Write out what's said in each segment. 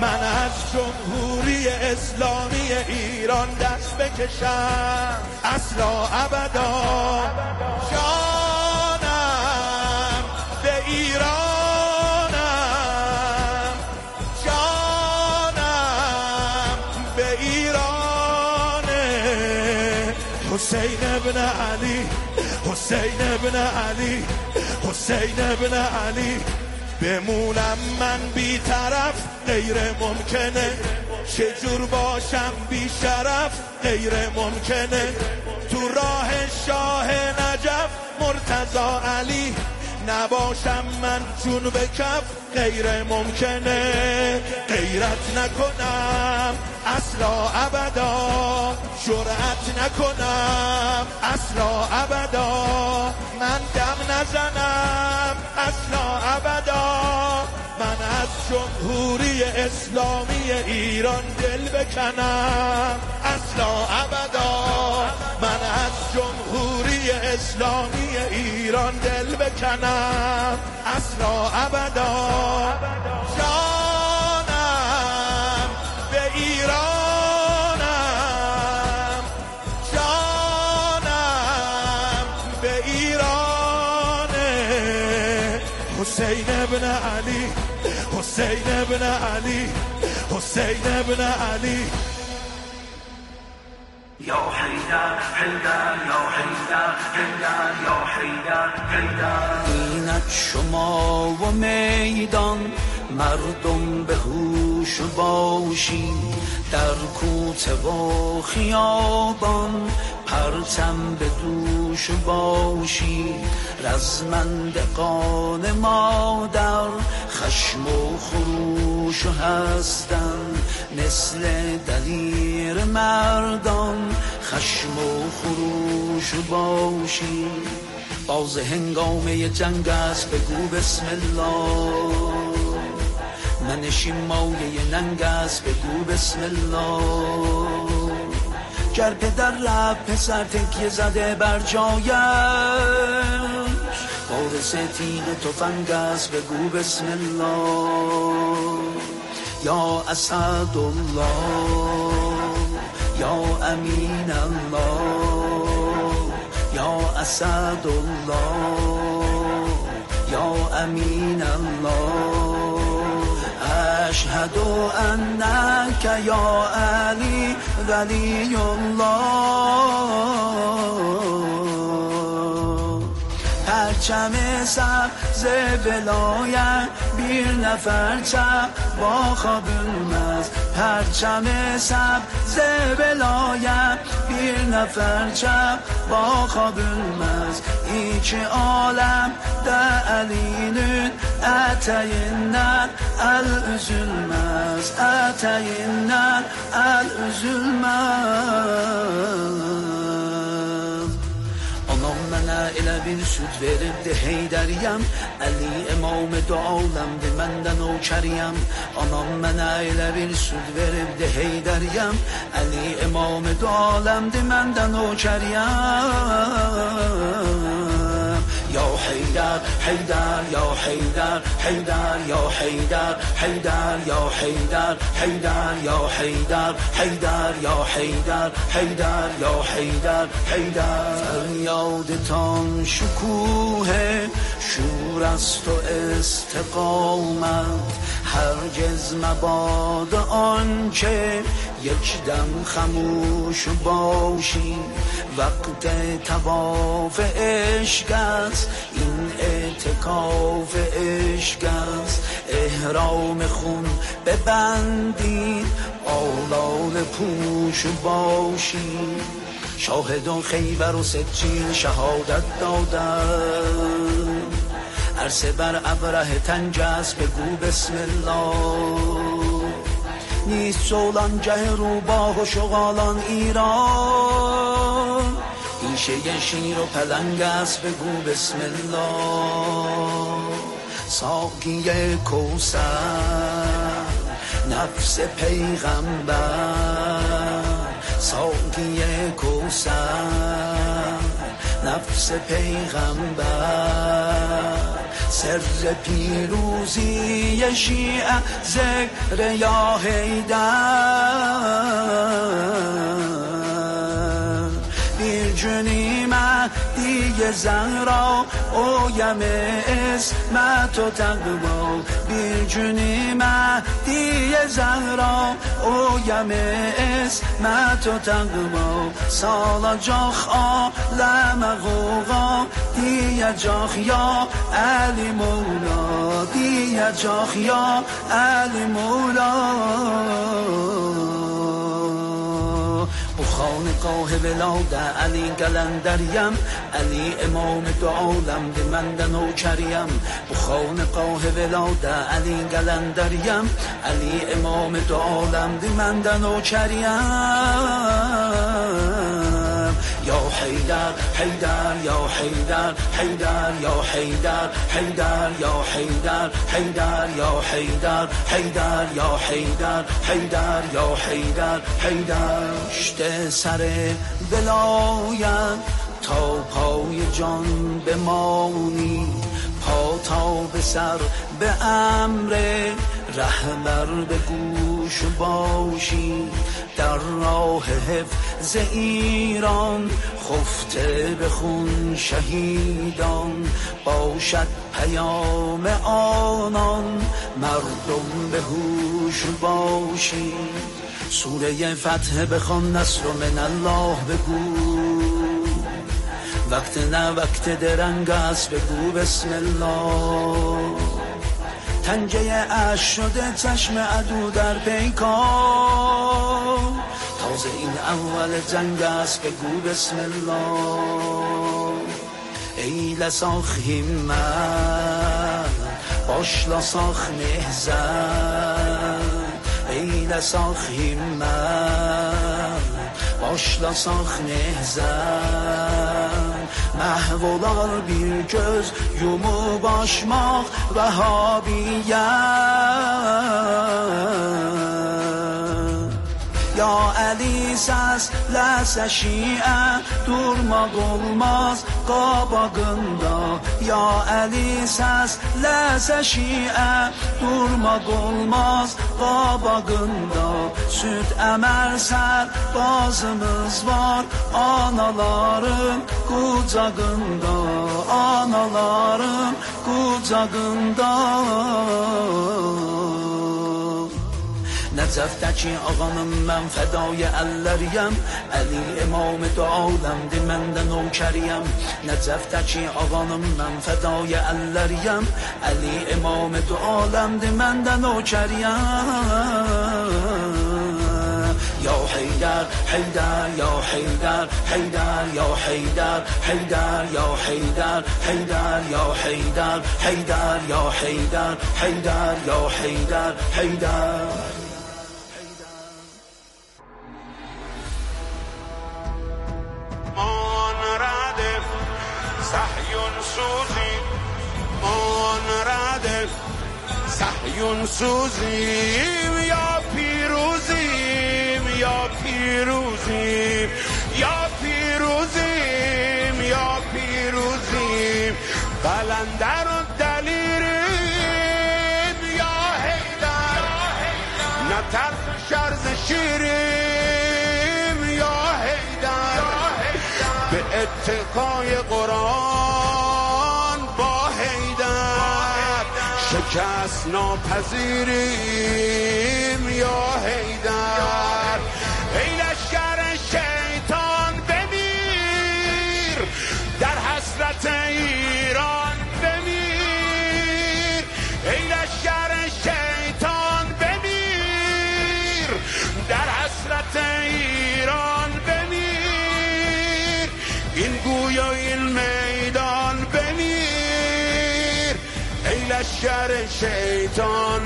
من از جمهوری اسلامی ایران دست بکشم اصلا ابدا جانم به ایرانم جانم به ایران حسین ابن علی حسین ابن علی حسین ابن علی بمونم من بی طرف غیر ممکنه چجور باشم بی شرف غیر ممکنه تو راه شاه نجف مرتضی علی نباشم من جون به کف غیر ممکنه غیرت نکنم اصلا ابدا جرأت نکنم اصلا ابدا من دم نزنم اصلا ابدا من از جمهوری اسلامی ایران دل بکنم اصلا ابدا من از جمهوری اسلامی ایران دل بکنم اصلا ابدا جانم به ایرانم جانم به ایران حسین ابن علی حسین ابن علی حسین ابن علی یا حیدر حیدر یا حیدر حیدر یا حیدر حیدر اینک شما و میدان مردم به هوش باشی در کوته و خیابان پرچم به دوش باشی رزمندگان ما در خشم و خروش هستند مثل دلیر مردان خشم و خروش باشی باز هنگامه جنگ است بگو بسم الله منشین مایه ننگ است بگو بسم الله گر پدر رفت پسر تکیه زده بر جایش وارث تیغ تفنگ است بگو بسم الله یا اسد الله یا امین الله یا اسد الله یا امین الله اشهد انک یا علی ولی الله پرچم سبز ولایت بیر نفر چپ با خواب المز پرچم سبز ولایت بیر نفر چپ با خواب المز ایچ عالم در علینون اتینن الظلمز اتینن الظلمز anam mənə elə bir süd veribdi Heydəriyəm Əli imam dü aləmdi məndən o kəriyəm anam mənə elə bir süd veribdi Heydəriyəm Əli imam dü aləmdi məndən o kəriyəm یا حیدر حیدر یا حیدر حیدر یا حیدر حیدر یا حیدر حیدر یا حیدر حیدر یا حیدر حیدر یا حیدر حیدر فریادتان شکوه شور است و استقامت هرگز مباد آنچه یک دم خموش باشی وقت طواف عشق است این اعتکاف عشق است احرام خون ببندید آلال پوش باشی شاهدان خیبر و سجین شهادت دادن عرصه بر ابره تنجس بگو بسم الله نیست سولانگه روباه و شغالان ایران ایشه شیر و پلنگ است بگو بسم الله ساقی کوثر نفس پیغمبر ساقی کوثر نفس پیغمبر سر پیروزی شیعه ذکر یا حیدر bir günü Mehdi Zehra oym ismet و تقوا bir günü Mehdi Zehra oym ismet و تقوا salacaq aleme غوغا diyecek ya Ali Mola diyecek ya Ali Mola خانقاه ولاد علی قلندریم علی امام دو عالم به من نوکریم خانقاه ولاد علی قلندریم علی امام دو عالم به من نوکریم یا حیدر حیدر یا حیدر حیدر یا حیدر حیدر یا حیدر حیدر یا حیدر حیدر یا حیدر حیدر یا حیدر حیدر شته سر ولایت تا پای جان بمانی پا تا به سر به امر رهبر به گوش باشی در راه حفظ ایران خفته بخون شهیدان باشد پیام آنان مردم به هوش باشی سوره فتح بخوان نصر من الله بگو وقت نه وقت درنگ است بگو بسم الله تنگه اش شده چشم عدو در پیکار تازه این اول جنگ است بگو بسم الله ای لساخ همت باش لساخ نهزت ای لساخ همت باş لساخ نهزت محvolar bir göz yumup açmaq Vəhabiyyət Ya Əli səsləsə şiə durmaq olmaz qabağında Ya Əli səsləsə şiə durmaq olmaz qabağında Süd əmər sərbazımız var anaların qucağında anaların qucağında Nəcəfdəki ağanım mən fədai əlləriyəm Əli imam dü aləmdir mən də nökəriyəm Nəcəfdəki ağanım mən fədai əlləriyəm Əli imam dü aləmdir mən də nökəriyəm Ya Heydər, Heydər, Ya Heydər, Heydər, Ya Heydər, Heydər, Ya Heydər, Heydər, Ya Heydər, Heydər, Ya Heydər, Heydər, Ya Heydər, Heydər صهیون سوزیم یا پیروزیم یا پیروزیم یا پیروزیم یا پیروزیم قلندر و دلیریم یا حیدر نه ترس شرز شیریم یا حیدر به اتقای قرآن با حیدر شکست ناپذیریم یا حیدر ای لشکر شیطان بمیر در حسرت ایران بمیر ای لشکر شیطان بمیر در حسرت ایران بمیر این گوی و این میدان بمیر ای لشکر شیطان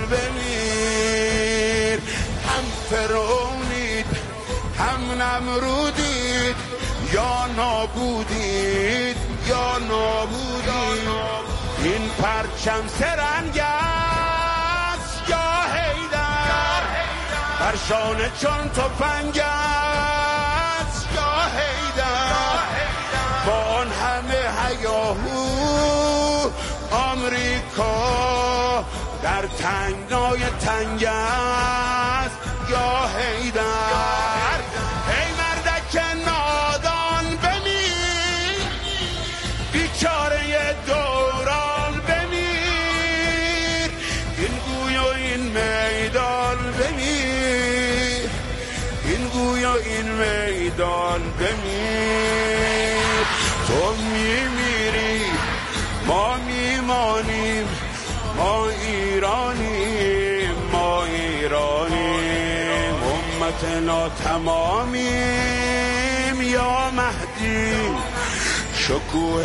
بمیر هم فرعونید هم نمرودید یا نابودید یا نابودید این پرچم سرنگ است یا حیدر بر شانه چون تفنگ است یا حیدر با آن همه هیاهو آمریکا در تنگنای تنگ است یا حیدر ای مردک نادان بمیر بیچاره دوران بمیر این گوی و این میدان بمیر این گوی و این میدان بمیر تو میمیری ما میمانیم ما ایرانیم ما ایرانیم امتنا تمامیم یا مهدی شکوه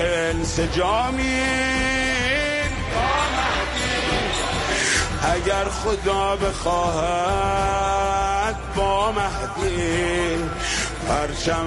انسجامیم یا مهدی اگر خدا بخواهد با مهدی پرچم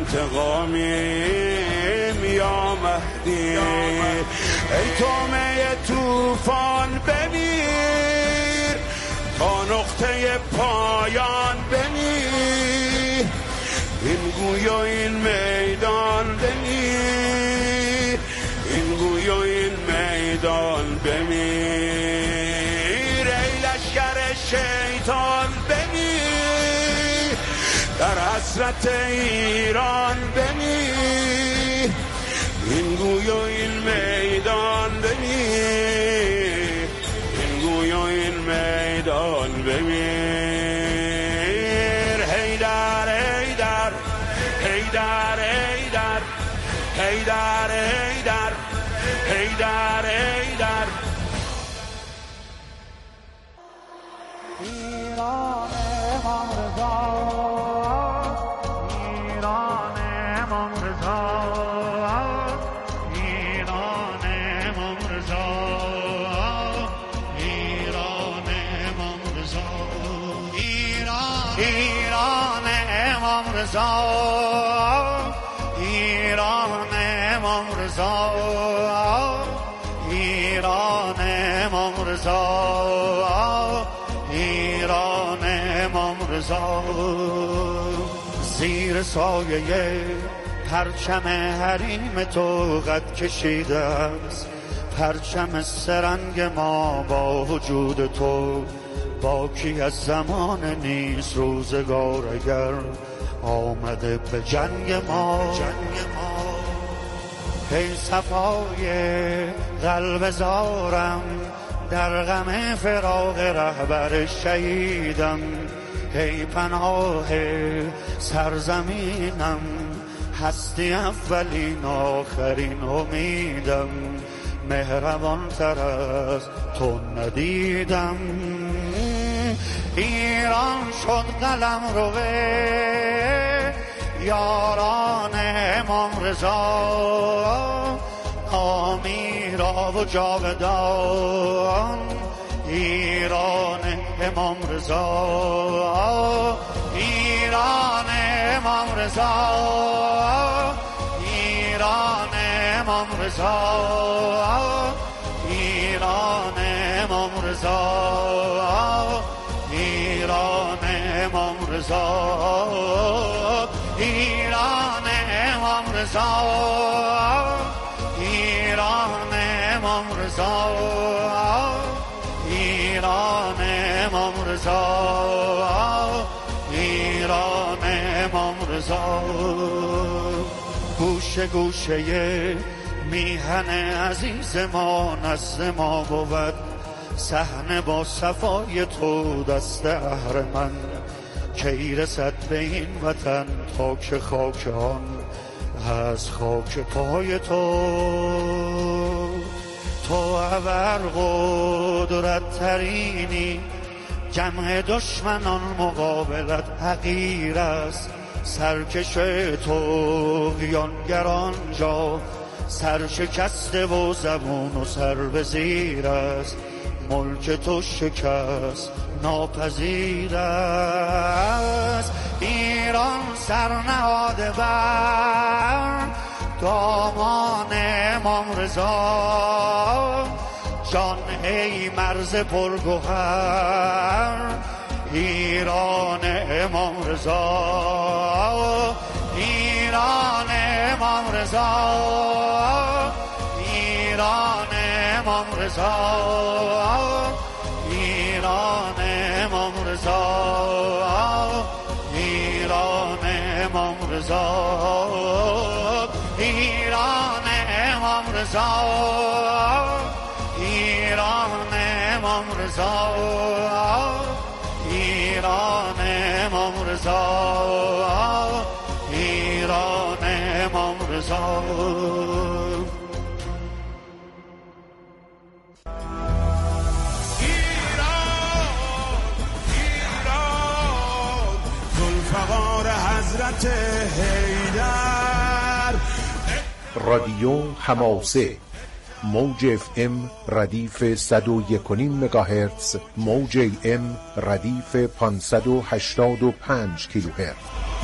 انتقامیم یا مهدی ای تومه توفان بمیر تا نقطه پایان بمیر این گوی و این میدان بمیر این گوی و این میدان بمیر ای لشکر شیطان بمیر در حسرت ایران بمیر این گوی و این میدان بمیر این گوی و این میدان بمیر حیدر حیدر حیدر حیدر حیدر حیدر حیدر حیدر ایران امام رضا ایران امام رضا ایران امام رضا ایران امام رضا ایران امام رضا ایران امام رضا ایران امام رضا ایران امام رضا زیر سایه پرچم حریم تو قد کشیده است پرچم سرنگ ما با وجود تو باکی از زمان نیست روزگار اگر آمده به جنگ ما ای صفای قلب زارم در غم فراق رهبر شهیدم ای پناه سرزمینم هستی اولین آخرین امیدم مهربان تر از تو ندیدم ایران شد قلم روه یاران امام رضا آمیرا و جاودان ایران امام رضا ایران امام رضا ایران امام رضا ایران امام رضا ایران امام رضا ایران امام رضا ایران امام رضا ایران امام رضا ایران امام رضا گوشه گوشه میهن عزیز ما نزد ما بود صحنه با صفای تو دست اهرمن کی رسد به این وطن تا که خاک آن از خاک پای تو ابر قدرت ترینی جمع دشمنان مقابلت حقیر است سرکش تو قیانگران جا سرشکسته و زبون و سر به زیر است ملک تو شکست ناپذیر است ایران سرنهاده بر دامان امام رضا جان ای مرز پرگوهر ایران امام رضا ایران امام رضا ایران امام رضا، ایران امام رضا، ایران امام رضا، ایران امام رضا، ایران امام رضا، ایران امام رضا، ایران امام رضا. ذوالفقار حضرت حیدر. رادیو حماسه، موج FM ردیف 101.5 مگاهرتز، موج AM ردیف 585 کیلوهرتز.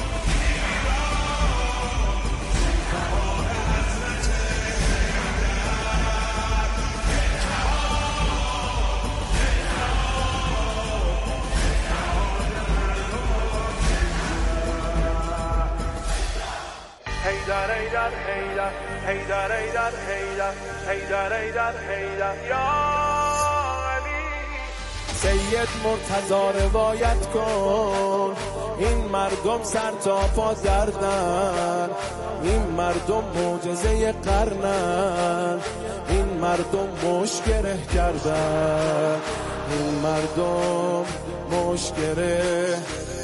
حیدر حیدر حیدر حیدر حیدر حیدر حیدر حیدر یا علی. سید مرتضی روایت کن، این مردم سر تا پا دردن، این مردم معجزه قرنن، این مردم مشکره کردن، این مردم مشکره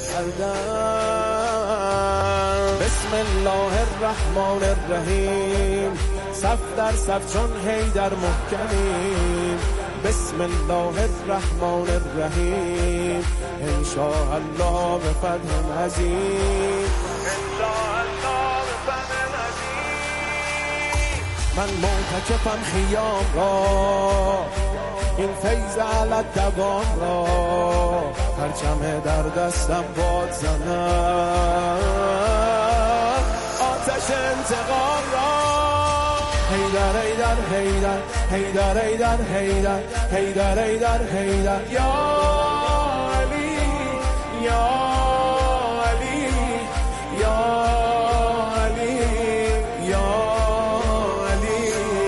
کردن. بسم الله الرحمن الرحیم، صف در صف چون حیدر محکمیم. بسم الله الرحمن الرحیم، انشاءالله به فتح عظیم، انشاءالله به فتح عظیم. من معتکفم خیام را، این فیض علت دوام را، پرچم در دستم باد زنم، آتش انتقام را. حیدر حیدر حیدر حیدر حیدر حیدر حیدر حیدر حیدر یا علی یا علی یا علی یا علی.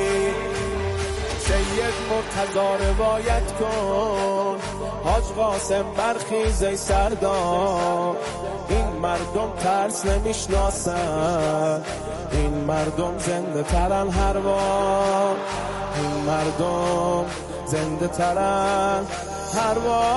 سید مرتضی روایت کن، حاج قاسم برخیز ای سردار، این مردم ترس نمیشناسن، این مردم زنده ترن هر وار، این مردم زنده ترن هر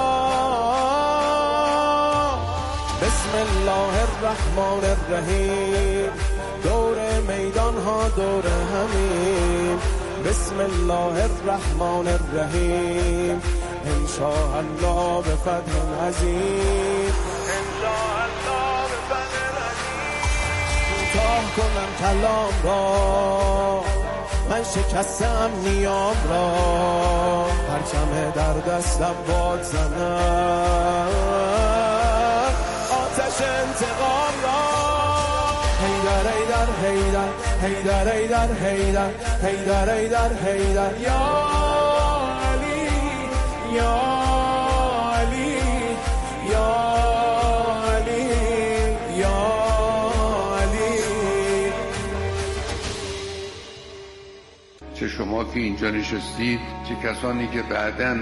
وار. بسم الله الرحمن الرحیم، دور میدان ها دور همین. بسم الله الرحمن الرحیم، انشاءالله به فتح عظیم، انشاءالله به فتح عظیم. کوتاه کنم کلام را، من شکستم نیام را، پرچم در دستم باد زنم، آتش انتقام را. حیدر حیدر حیدر حیدر حیدر حیدر حیدر حیدر حیدر یا علی یا علی یا علی یا علی. چه شما که اینجا نشستید، چه کسانی که بعداً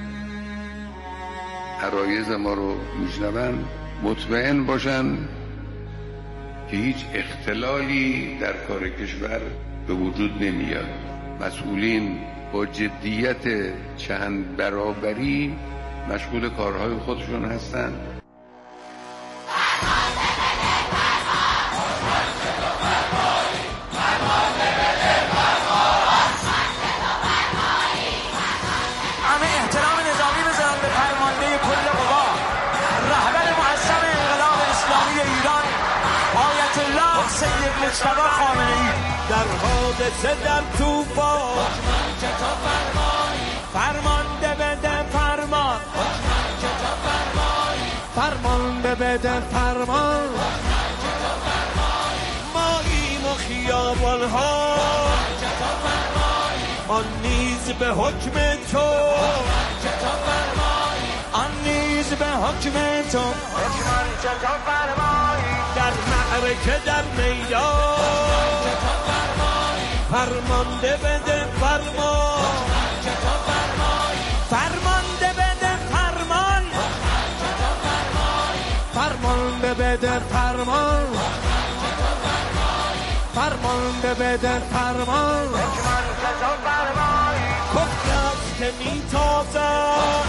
عرایض ما رو میشنون، مطمئن باشن که هیچ اختلالی در کار کشور به وجود نمیاد. مسئولین با جدیت چند برابری مشغول کارهای خودشون هستند. همه احترام نظامی بذارن به فرمانده کل قوا، رهبر معظم انقلاب اسلامی ایران آیت الله سید مجتبی خامنه‌ای. در حادثه در طوفان فرمانده بده فرمان، فرمانده بده فرمان. ماییم و خیابان ها آن نیز به حکم تو، آن نیز به حکم تو. در معرکه در میدان فرمانده بده فرمان، فرمانده بده فرمان، فرمانده بده فرمان، فرمانده بده فرمان، کفرست که میتازد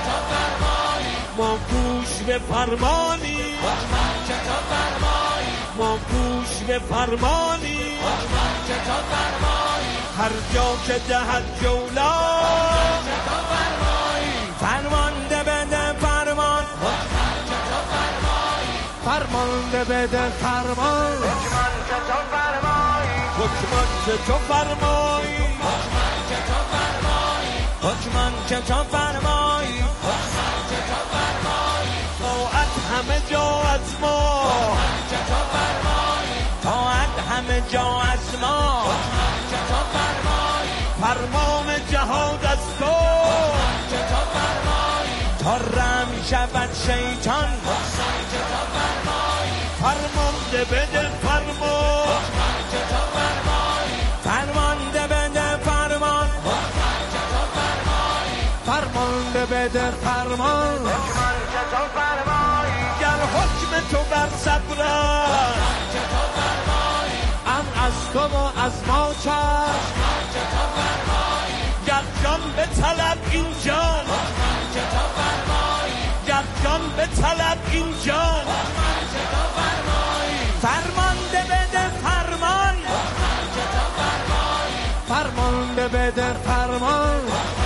ما گوش به فرمانی، ما گوش به فرمانی، هر جا که دهد جولا فرمانده بده فرمان، فرمانده بده فرمان، حکمان که تو فرمایی، حکمان که تو فرمایی، طاعت همه جا از ما، طاعت همه جا از ما، فرمان جهاد از تو تا رم شود شیطان، فرمانده بده فرمان، فرمانده بده فرمان، فرمانده بده فرمان، گر حکم تو بر صبر ام از تو و از ما چشم، گر جان به طلب این جان، گر جان به طلب این جان، فرمانده بده فرمان، فرمانده بده فرمان،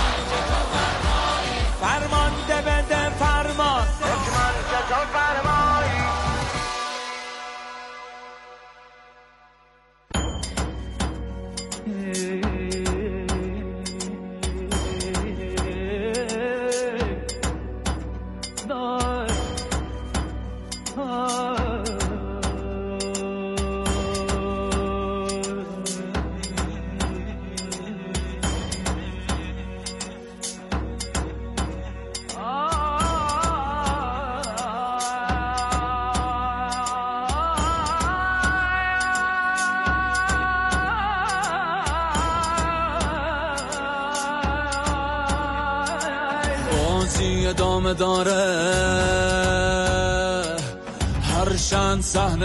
فرمانده بده فرمان، ادامه داره هرچند صحنه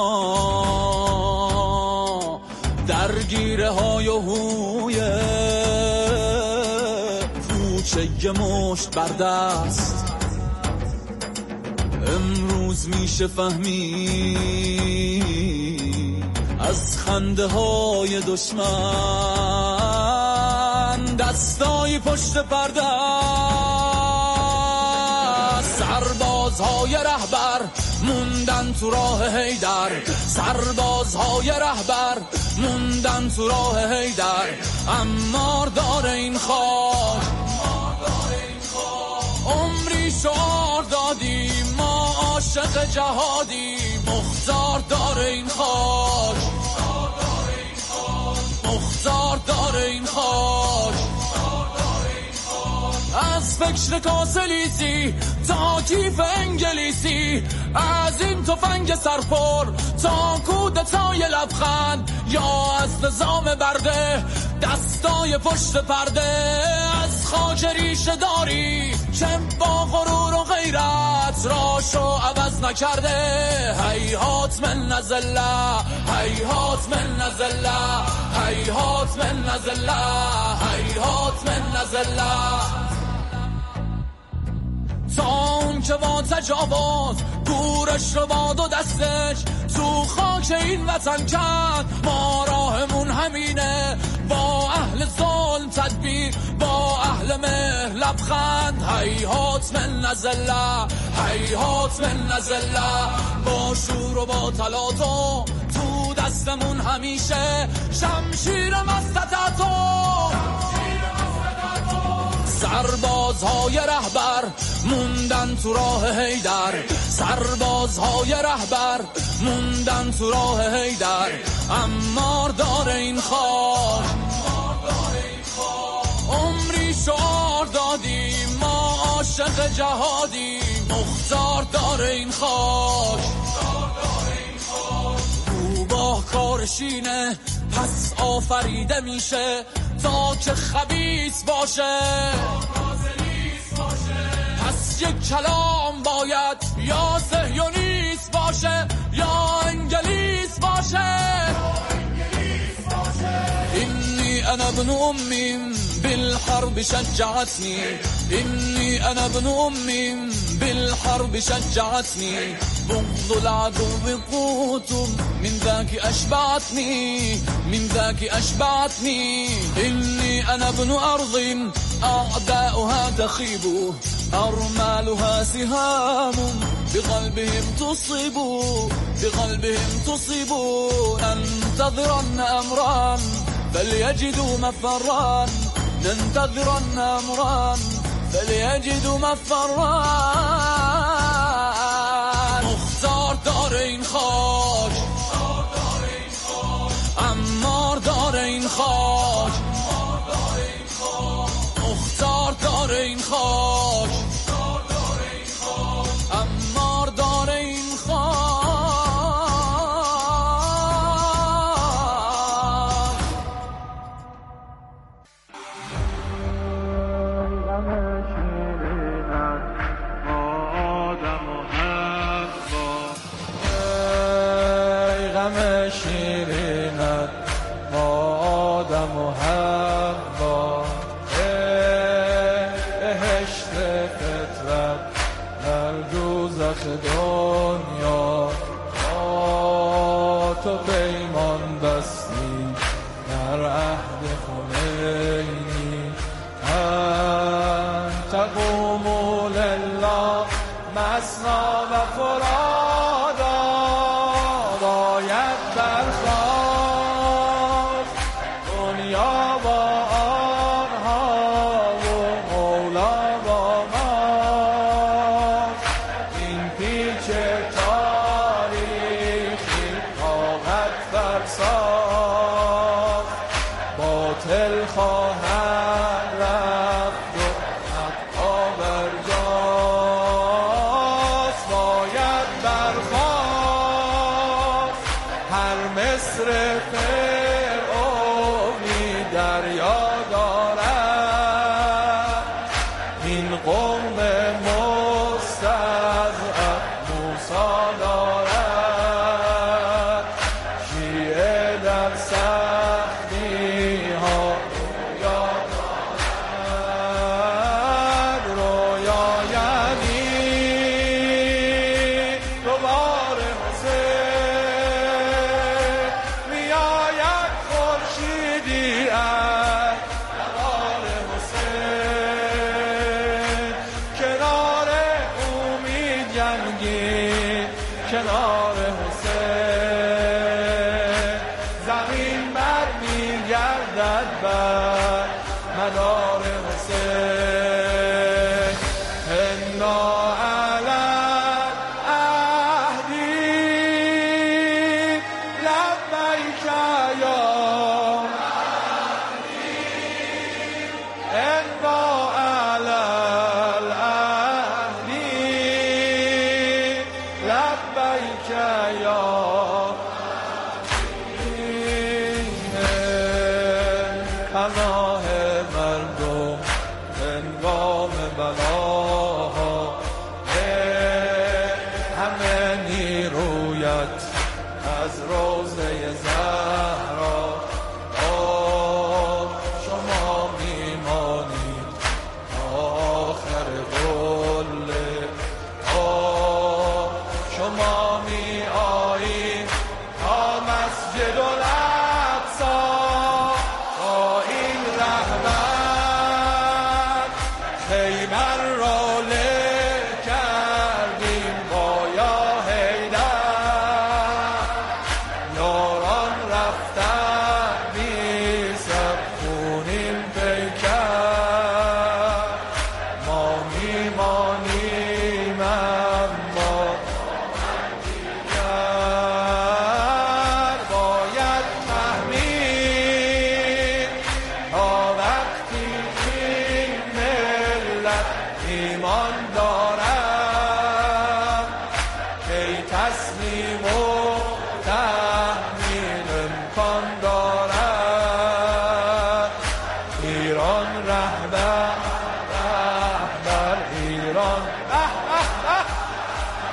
تنها درگیره های و هوی کوچه ی مشت بر دست، امروز میشه فهمی از خنده های دشمن دستای پشت پرده، سربازهای رهبر موندن تو راه حیدر، سربازهای رهبر موندن تو راه حیدر، امار داره این خاک، عمری شعار دادیم ما عاشق جهادیم، مختار داره این خاک، مختار داره این خاک، از فکر کاسلیسی تا کیف انگلیسی، از این تفنگ سرپر تا کودتای لبخند، یا از نظام برده دستای پشت پرده، از خاک ریشه داری که با غرور و غیرت راشو عوض نکرده، هیهات من نزله، هیهات من نزله، هیهات من نزله، هیهات من نزله، تا اون که با تجاوز گورش رو با دو دستش تو خاک این وطن کرد، ما راهمون همینه، با اهل ظلم تدبیر، با اهل مهر لبخند، هیهات من نزله، هیهات من نزله، با شور و با تلاطم تو دستمون همیشه شمشیر مستطعتو، سربازهای رهبر موندن تو راه حیدر، سربازهای رهبر موندن تو راه حیدر، امار داره این خاک، عمری شعار دادیم ما عاشق جهادیم، مختار داره این خاک، او با کارشینه پس آفریده میشه تا که خبیث باشه، از یک کلام باید یا صهیونیست باشه یا انگلیس باشه. اینی انا ابن امیم بالحرب شجعتنی، اینی انا ابن امیم بالحرب شجعتني، بغض العدو قوت من ذاك أشبعتني، من ذاك أشبعتني. إني أنا ابن أرض أعداؤها تخيب، أرمالها سهام بقلبهم تصيب، بقلبهم تصيب. ننتظرن أمرا فليجدوا مفرا، ننتظرن أمرا فليجدوا مفرا. مختار دار این خاک، عمار دار این خاک، مختار دار این خاک، عمار دار این خاک. شیرینت آدم و حوا، بهشت فطرت در دوزخ دنیا. با تو پیمان بستی در عهد خمینی، انت قوم لله مثنا و فرادا. باید برخاست دنیا با آنها و مولا با ما. این پیچ تاریخی طاقت فرساخت، باطل خواهد رفت و حقا برجاست. باید برخاست هر مصر فرعونی دریا دارد، این قوم مستضعف موسی دارد. شیعه در سختی ها رویا دارد، رویا یعنی دوباره حسین میآید خورشیدی از نهار حسین. کنار امید جنگید کنار حسین، زمین بر میگردد بر مدار حسین. انا علی عهدی لبیک یا انا علی العهدی لبیک یا پناه مردم هنگام بلاها. همه نیرویت از روزه زهرا